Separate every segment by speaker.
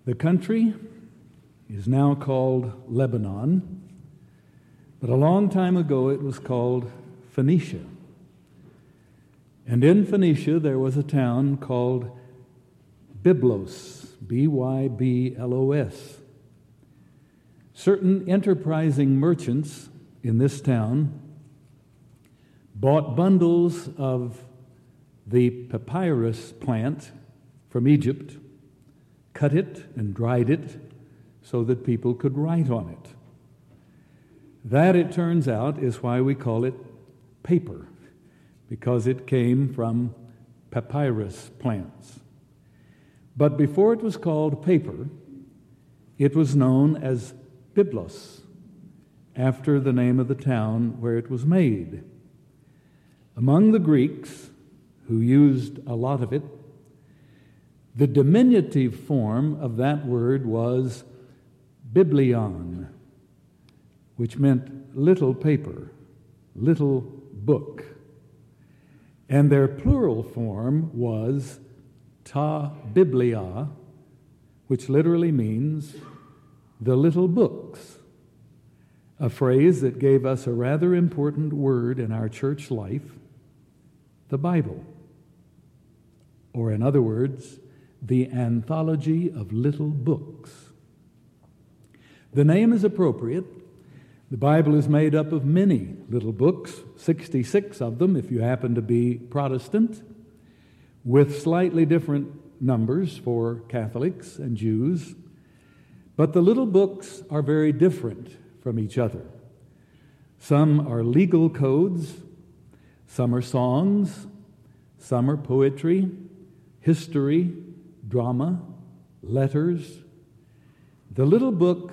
Speaker 1: The country is now called Lebanon, but a long time ago it was called Phoenicia. And in Phoenicia there was a town called Byblos, Byblos. Certain enterprising merchants in this town bought bundles of the papyrus plant from Egypt, cut it and dried it so that people could write on it. That, it turns out, is why we call it paper, because it came from papyrus plants. But before it was called paper, it was known as Byblos, after the name of the town where it was made. Among the Greeks, who used a lot of it, the diminutive form of that word was biblion, which meant little paper, little book. And their plural form was ta biblia, which literally means the little books, a phrase that gave us a rather important word in our church life, the Bible. Or in other words, the anthology of little books. The name is appropriate. The Bible is made up of many little books, 66 of them if you happen to be Protestant, with slightly different numbers for Catholics and Jews. But the little books are very different from each other. Some are legal codes, some are songs, some are poetry, history, drama, letters. The little book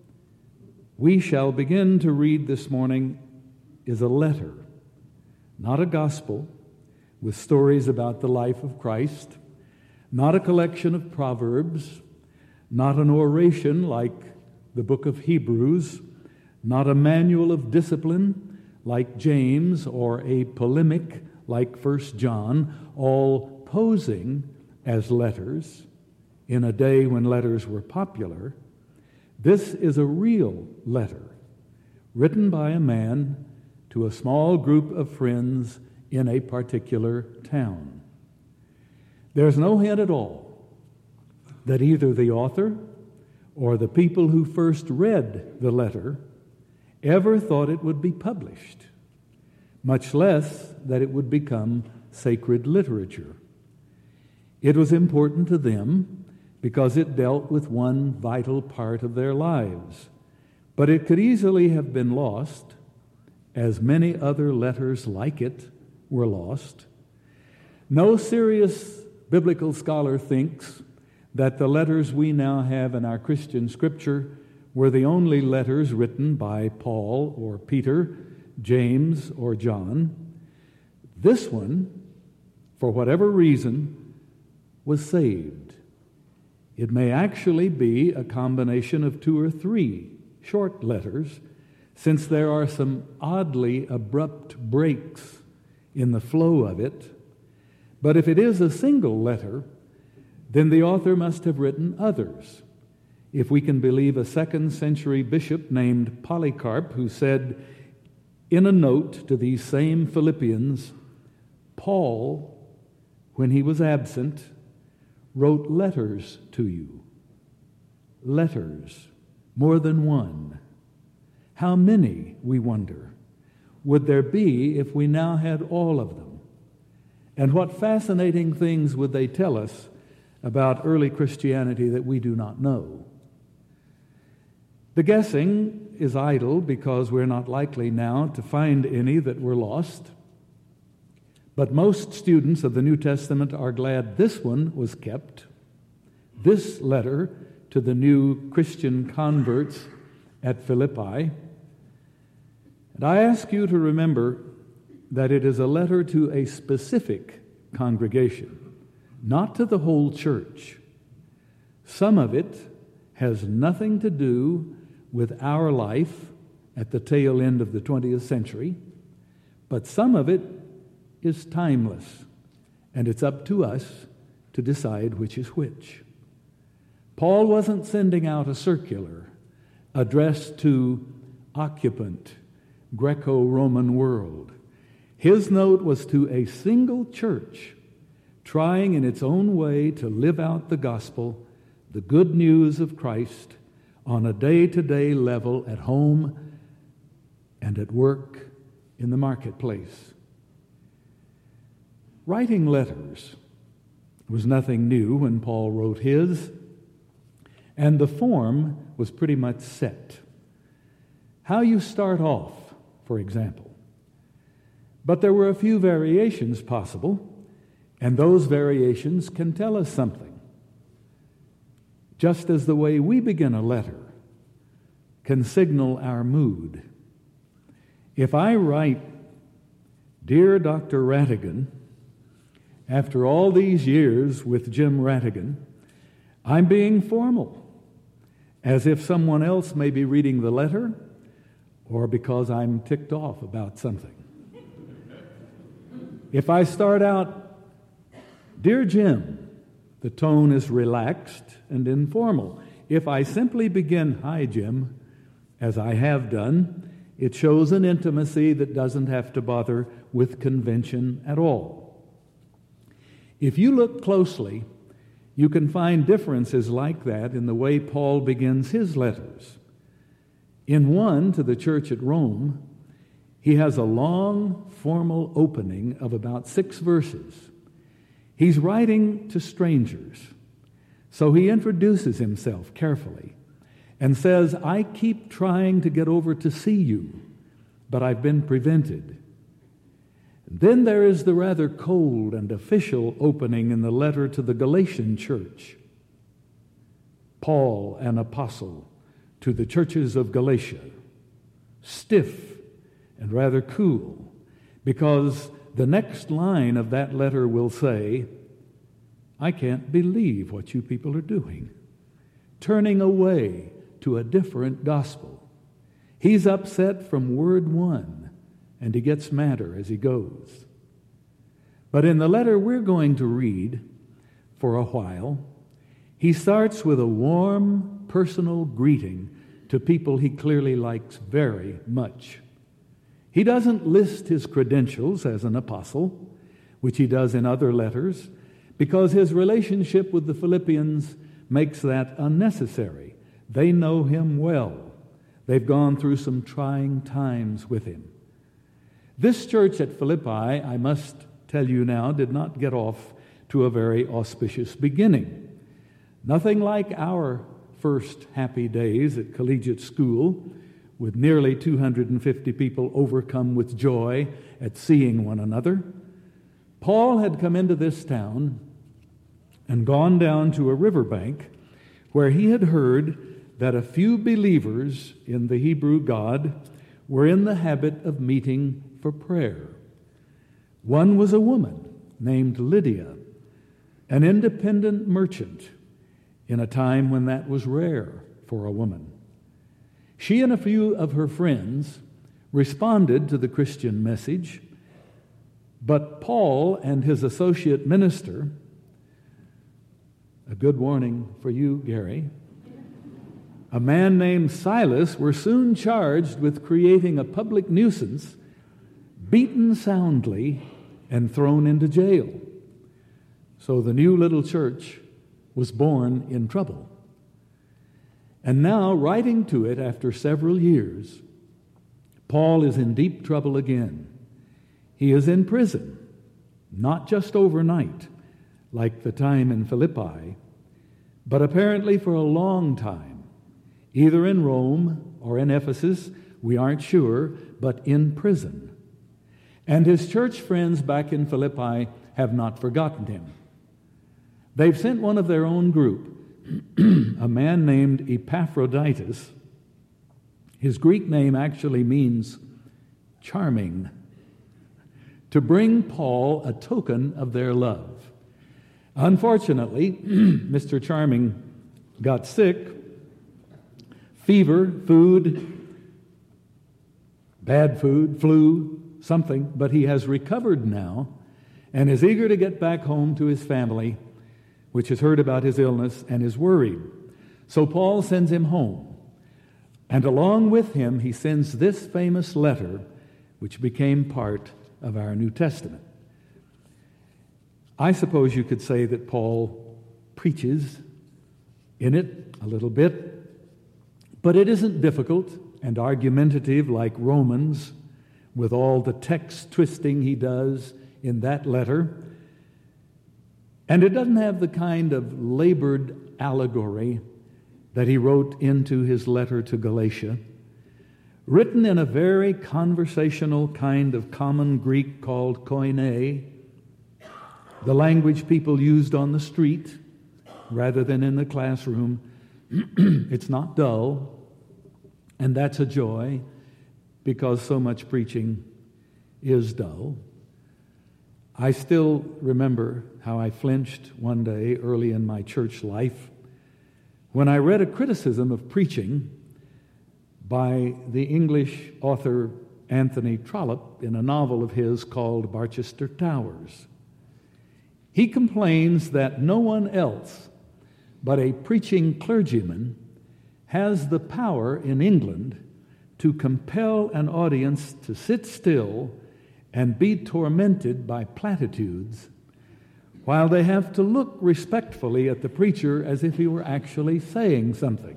Speaker 1: we shall begin to read this morning is a letter, not a gospel, with stories about the life of Christ, not a collection of proverbs, not an oration like the book of Hebrews, not a manual of discipline like James, or a polemic like 1 John, all posing as letters in a day when letters were popular. This is a real letter written by a man to a small group of friends in a particular town. There's no hint at all that either the author or the people who first read the letter ever thought it would be published, much less that it would become sacred literature. It was important to them because it dealt with one vital part of their lives, but it could easily have been lost, as many other letters like it were lost. No serious biblical scholar thinks that the letters we now have in our Christian scripture were the only letters written by Paul or Peter, James or John. This one, for whatever reason, was saved. It may actually be a combination of 2 or 3 short letters, since there are some oddly abrupt breaks in the flow of it. But if it is a single letter, then the author must have written others. If we can believe a 2nd century bishop named Polycarp, who said in a note to these same Philippians, Paul, when he was absent, wrote letters to you. Letters, more than one. How many, we wonder, would there be if we now had all of them? And what fascinating things would they tell us about early Christianity that we do not know? The guessing is idle because we're not likely now to find any that were lost. But most students of the New Testament are glad this one was kept, this letter to the new Christian converts at Philippi. And I ask you to remember that it is a letter to a specific congregation, not to the whole church. Some of it has nothing to do with our life at the tail end of the 20th century, but some of it is timeless, and it's up to us to decide which is which. Paul wasn't sending out a circular addressed to occupant Greco-Roman world. His note was to a single church trying in its own way to live out the gospel, the good news of Christ, on a day-to-day level at home and at work in the marketplace. Writing letters was nothing new when Paul wrote his, and the form was pretty much set. How you start off, for example. But there were a few variations possible, and those variations can tell us something. Just as the way we begin a letter can signal our mood. If I write, "Dear Dr. Rattigan," after all these years with Jim Rattigan, I'm being formal, as if someone else may be reading the letter, or because I'm ticked off about something. If I start out, "Dear Jim," the tone is relaxed and informal. If I simply begin, "Hi, Jim," as I have done, it shows an intimacy that doesn't have to bother with convention at all. If you look closely, you can find differences like that in the way Paul begins his letters. In one to the church at Rome, he has a long, formal opening of about 6 verses. He's writing to strangers, so he introduces himself carefully and says, "I keep trying to get over to see you, but I've been prevented." Then there is the rather cold and official opening in the letter to the Galatian church. Paul, an apostle, to the churches of Galatia. Stiff and rather cool, because the next line of that letter will say, "I can't believe what you people are doing, turning away to a different gospel." He's upset from word one, and he gets madder as he goes. But in the letter we're going to read for a while, he starts with a warm, personal greeting to people he clearly likes very much. He doesn't list his credentials as an apostle, which he does in other letters, because his relationship with the Philippians makes that unnecessary. They know him well. They've gone through some trying times with him. This church at Philippi, I must tell you now, did not get off to a very auspicious beginning. Nothing like our first happy days at collegiate school, with nearly 250 people overcome with joy at seeing one another. Paul had come into this town and gone down to a riverbank where he had heard that a few believers in the Hebrew God were in the habit of meeting for prayer. One was a woman named Lydia, an independent merchant in a time when that was rare for a woman. She and a few of her friends responded to the Christian message, but Paul and his associate minister, a good warning for you, Gary, a man named Silas, were soon charged with creating a public nuisance, beaten soundly, and thrown into jail. So the new little church was born in trouble. And now, writing to it after several years, Paul is in deep trouble again. He is in prison, not just overnight, like the time in Philippi, but apparently for a long time, either in Rome or in Ephesus, we aren't sure, but in prison. And his church friends back in Philippi have not forgotten him. They've sent one of their own group, a man named Epaphroditus. His Greek name actually means charming, to bring Paul a token of their love. Unfortunately, Mr. Charming got sick, fever, bad food, flu, something, but he has recovered now and is eager to get back home to his family, which has heard about his illness and is worried. So Paul sends him home. And along with him, he sends this famous letter, which became part of our New Testament. I suppose you could say that Paul preaches in it a little bit, but it isn't difficult and argumentative like Romans, with all the text twisting he does in that letter. And it doesn't have the kind of labored allegory that he wrote into his letter to Galatia, written in a very conversational kind of common Greek called koine, the language people used on the street rather than in the classroom. It's not dull, and that's a joy, because so much preaching is dull. I still remember how I flinched one day early in my church life when I read a criticism of preaching by the English author Anthony Trollope in a novel of his called Barchester Towers. He complains that no one else but a preaching clergyman has the power in England to compel an audience to sit still and be tormented by platitudes, while they have to look respectfully at the preacher as if he were actually saying something.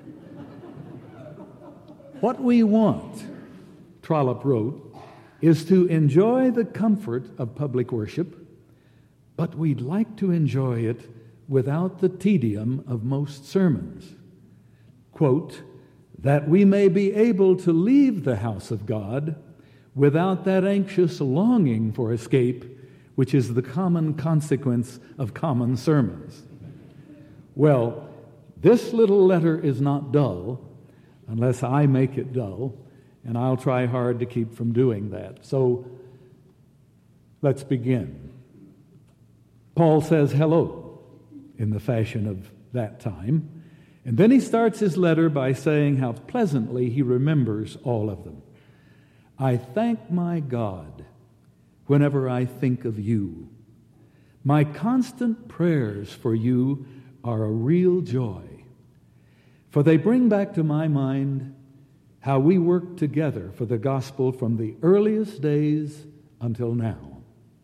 Speaker 1: What we want, Trollope wrote, is to enjoy the comfort of public worship, but we'd like to enjoy it without the tedium of most sermons. Quote, that we may be able to leave the house of God without that anxious longing for escape, which is the common consequence of common sermons. Well, this little letter is not dull unless I make it dull, and I'll try hard to keep from doing that. So let's begin. Paul says hello in the fashion of that time. And then he starts his letter by saying how pleasantly he remembers all of them. I thank my God whenever I think of you. My constant prayers for you are a real joy, for they bring back to my mind how we worked together for the gospel from the earliest days until now.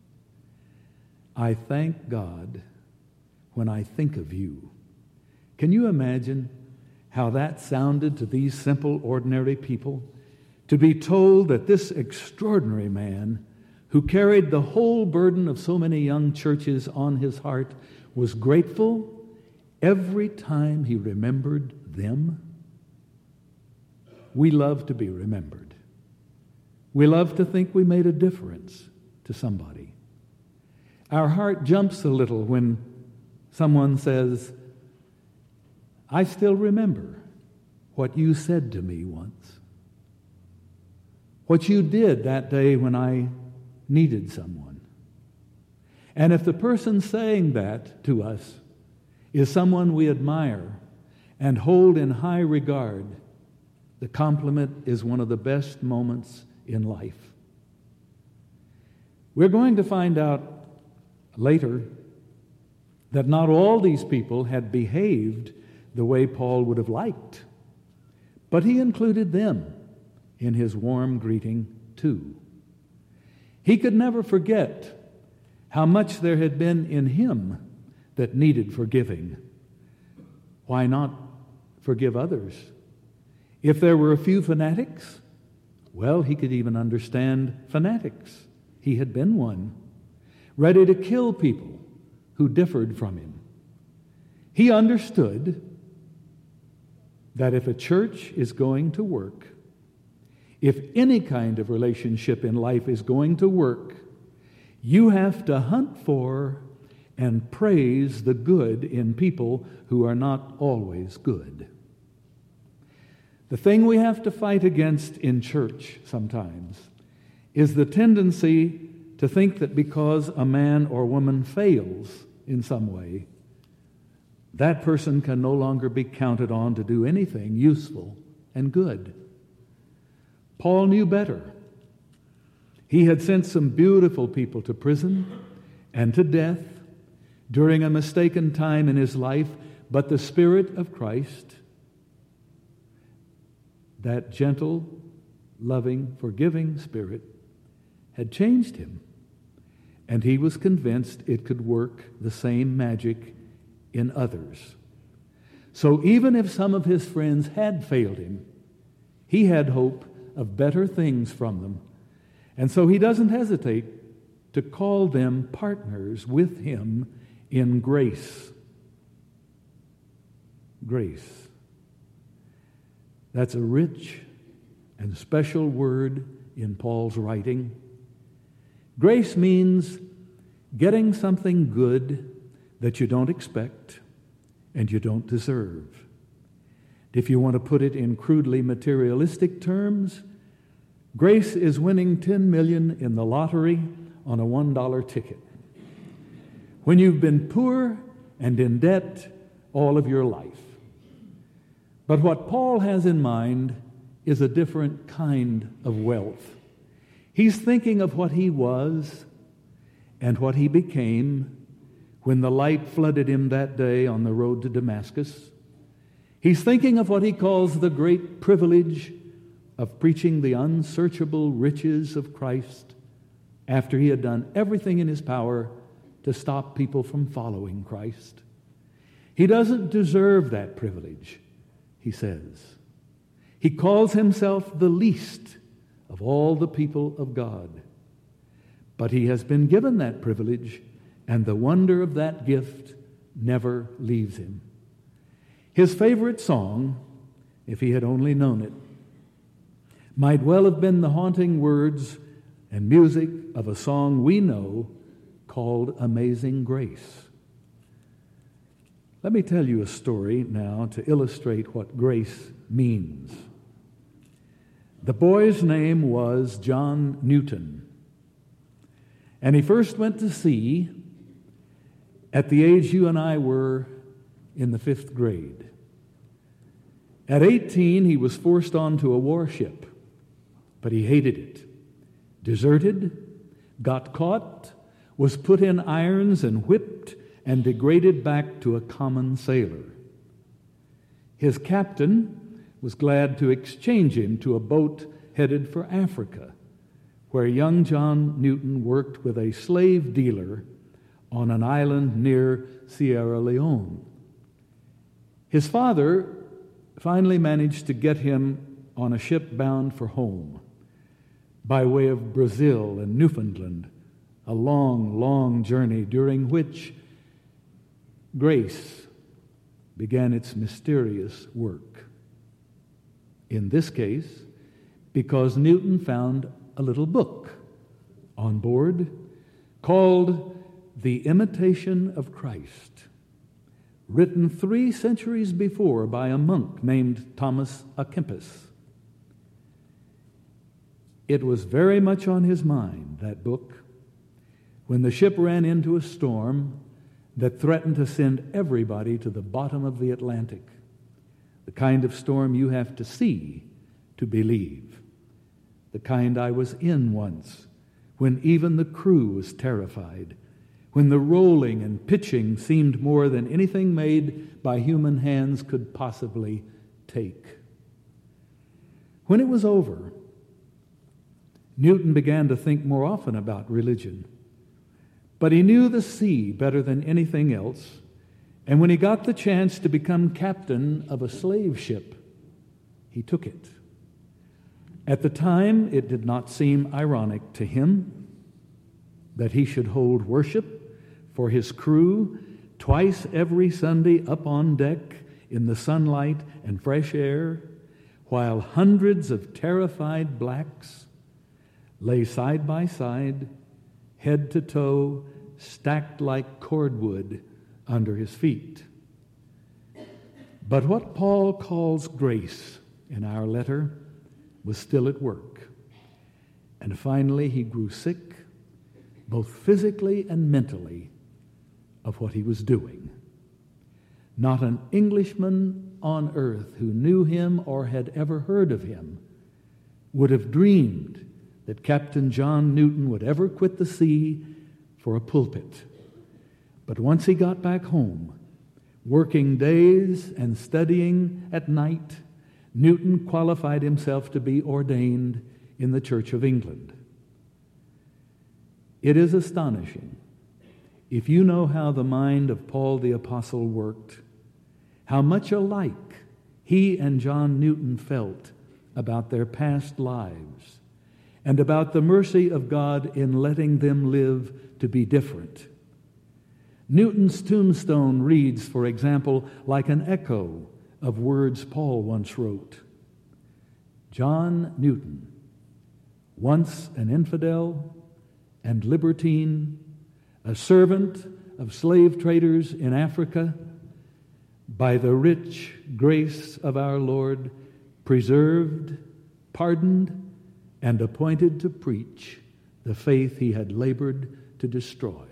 Speaker 1: I thank God when I think of you. Can you imagine how that sounded to these simple, ordinary people? To be told that this extraordinary man, who carried the whole burden of so many young churches on his heart, was grateful every time he remembered them. We love to be remembered. We love to think we made a difference to somebody. Our heart jumps a little when someone says, I still remember what you said to me once. What you did that day when I needed someone. And if the person saying that to us is someone we admire and hold in high regard, the compliment is one of the best moments in life. We're going to find out later that not all these people had behaved the way Paul would have liked, but he included them in his warm greeting too. He could never forget how much there had been in him that needed forgiving. Why not forgive others? If there were a few fanatics, well, he could even understand fanatics. He had been one, ready to kill people who differed from him. He understood that if a church is going to work, if any kind of relationship in life is going to work, you have to hunt for and praise the good in people who are not always good. The thing we have to fight against in church sometimes is the tendency to think that because a man or woman fails in some way, that person can no longer be counted on to do anything useful and good. Paul knew better. He had sent some beautiful people to prison and to death during a mistaken time in his life, But the Spirit of Christ, that gentle, loving, forgiving Spirit, had changed him. And he was convinced it could work the same magic in others. So even if some of his friends had failed him, he had hope of better things from them. And so he doesn't hesitate to call them partners with him in grace. Grace. That's a rich and special word in Paul's writing. Grace means getting something good that you don't expect and you don't deserve. If you want to put it in crudely materialistic terms, grace is winning $10 million in the lottery on a $1 ticket. When you've been poor and in debt all of your life. But what Paul has in mind is a different kind of wealth. He's thinking of what he was and what he became when the light flooded him that day on the road to Damascus. He's thinking of what he calls the great privilege of preaching the unsearchable riches of Christ after he had done everything in his power to stop people from following Christ. He doesn't deserve that privilege, he says. He calls himself the least of all the people of God. But he has been given that privilege, and the wonder of that gift never leaves him. His favorite song, if he had only known it, might well have been the haunting words and music of a song we know called Amazing Grace. Let me tell you a story now to illustrate what grace means. The boy's name was John Newton, and he first went to sea at the age you and I were in the 5th grade. At 18, he was forced onto a warship, but he hated it. Deserted, got caught, was put in irons and whipped and degraded back to a common sailor. His captain was glad to exchange him to a boat headed for Africa, where young John Newton worked with a slave dealer on an island near Sierra Leone. His father finally managed to get him on a ship bound for home by way of Brazil and Newfoundland, a long, long journey during which grace began its mysterious work. In this case, because Newton found a little book on board called The Imitation of Christ, written 3 centuries before by a monk named Thomas à Kempis. It was very much on his mind, that book, when the ship ran into a storm that threatened to send everybody to the bottom of the Atlantic, the kind of storm you have to see to believe, the kind I was in once, when even the crew was terrified, when the rolling and pitching seemed more than anything made by human hands could possibly take. When it was over, Newton began to think more often about religion. But he knew the sea better than anything else, and when he got the chance to become captain of a slave ship, he took it. At the time, it did not seem ironic to him that he should hold worship for his crew twice every Sunday up on deck in the sunlight and fresh air, while hundreds of terrified blacks lay side by side, head to toe, stacked like cordwood under his feet. But what Paul calls grace in our letter was still at work. And finally he grew sick, both physically and mentally, of what he was doing. Not an Englishman on earth who knew him or had ever heard of him would have dreamed that Captain John Newton would ever quit the sea for a pulpit. But once he got back home, Working days and studying at night, Newton qualified himself to be ordained in the Church of England. It is astonishing, if you know how the mind of Paul the Apostle worked, how much alike he and John Newton felt about their past lives and about the mercy of God in letting them live to be different. Newton's tombstone reads, for example, like an echo of words Paul once wrote. John Newton, once an infidel and libertine, a servant of slave traders in Africa, by the rich grace of our Lord, preserved, pardoned, and appointed to preach the faith he had labored to destroy.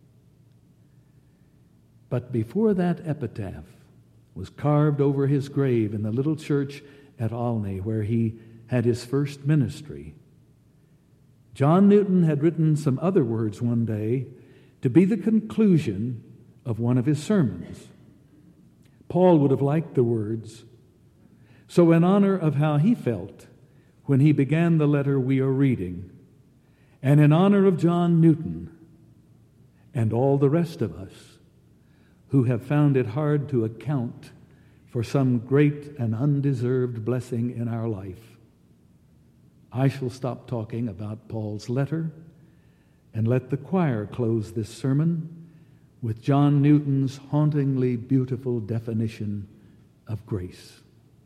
Speaker 1: But before that epitaph was carved over his grave in the little church at Olney, where he had his first ministry, John Newton had written some other words one day to be the conclusion of one of his sermons. Paul would have liked the words. So in honor of how he felt when he began the letter we are reading, and in honor of John Newton and all the rest of us who have found it hard to account for some great and undeserved blessing in our life, I shall stop talking about Paul's letter and let the choir close this sermon with John Newton's hauntingly beautiful definition of grace.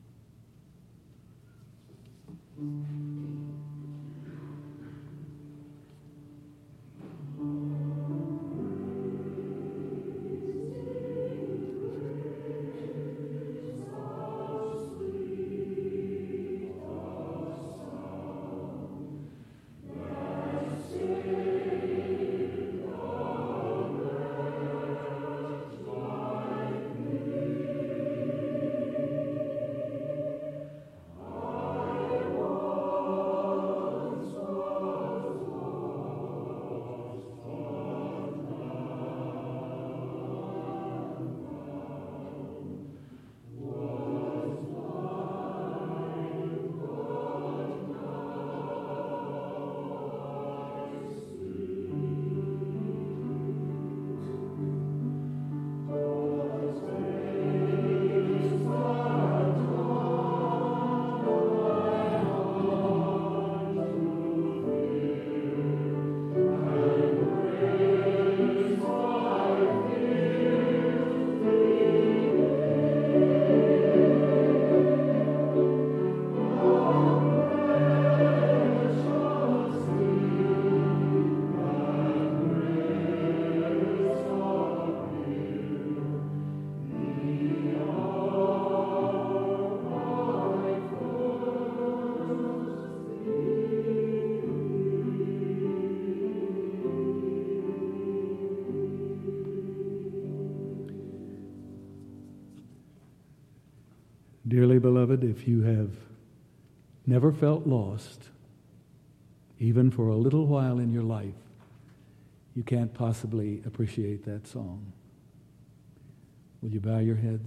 Speaker 1: Dearly beloved, if you have never felt lost, even for a little while in your life, you can't possibly appreciate that song. Will you bow your heads?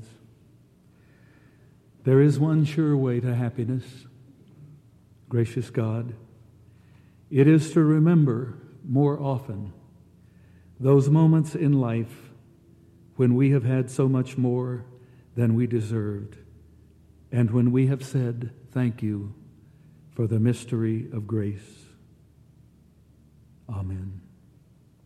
Speaker 1: There is one sure way to happiness, gracious God. It is to remember more often those moments in life when we have had so much more than we deserved, and when we have said, thank you for the mystery of grace. Amen.